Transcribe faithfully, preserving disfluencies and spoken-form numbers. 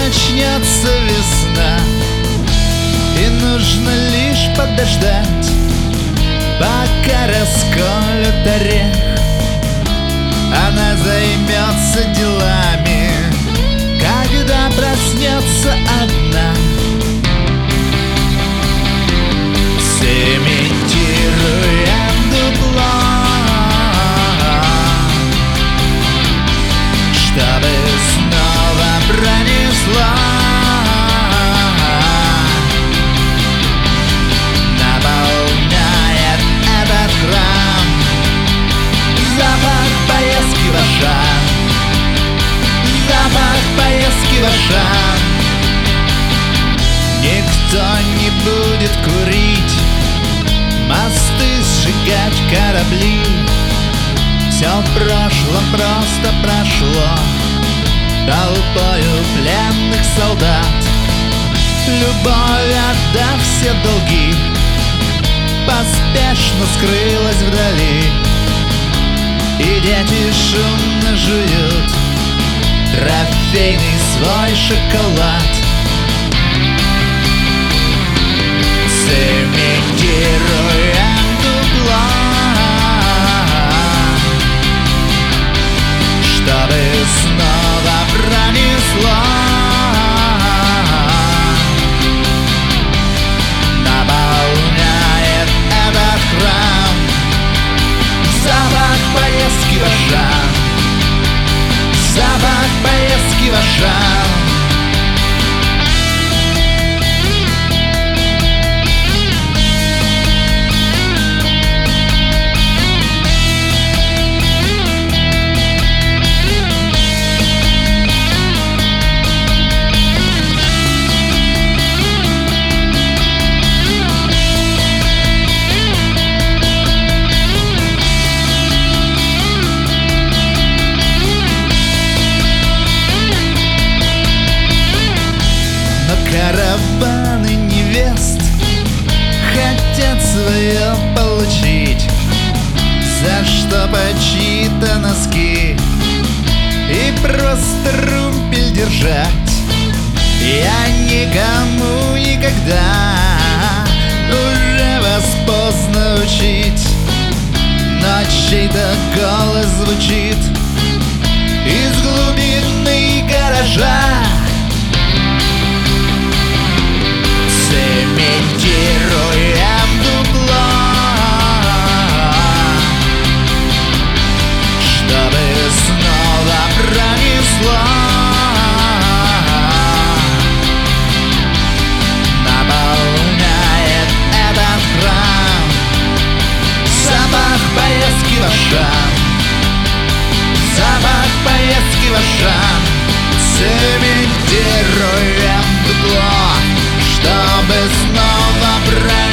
начнется весна, и нужно лишь подождать, пока расколют орех. Она займется делами, когда проснется одна. Сымитируем дупло, чтобы снова пронесла. Наполняет этот храм запах поездки в Ашан, запах поездки в Ашан. Никто не будет курить, мосты сжигать, корабли. Все в прошлом просто прошло толпою пленных солдат. Любовь, отдав все долги, поспешно скрылась вдали, и дети шумно жуют трофейный свой шоколад. Сымитируем дупло, чтобы снова пронесло. Наполняет этот храм запах поездки в Ашан, запах поездки в Ашан. Караваны невест хотят свое получить, за что чьи-то носки и просто румпель держать. Я никому никогда уже вас поздно учить, но чей-то голос звучит из глубины гаража. Сымитируем дупло, чтобы снова пронесло. Наполняет этот храм запах поездки в Ашан, запах поездки в Ашан. Сымитируем дупло, чтобы снова брать.